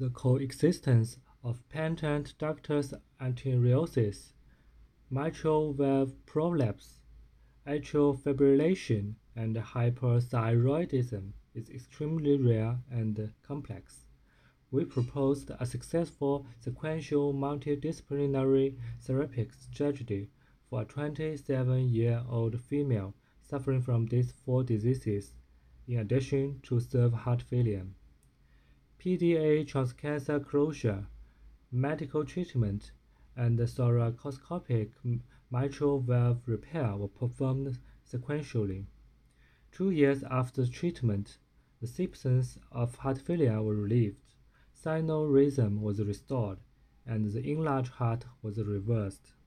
The coexistence of patent ductus arteriosus, mitral valve prolapse, atrial fibrillation, and hyperthyroidism is extremely rare and complex. We proposed a successful sequential multidisciplinary therapeutic strategy for a 27-year-old female suffering from these four diseases, in addition to serve heart failure. PDA transcancer closure, medical treatment, and thoracoscopic mitral valve repair were performed sequentially. 2 years after treatment, the symptoms of heart failure were relieved, sinus rhythm was restored, and the enlarged heart was reversed.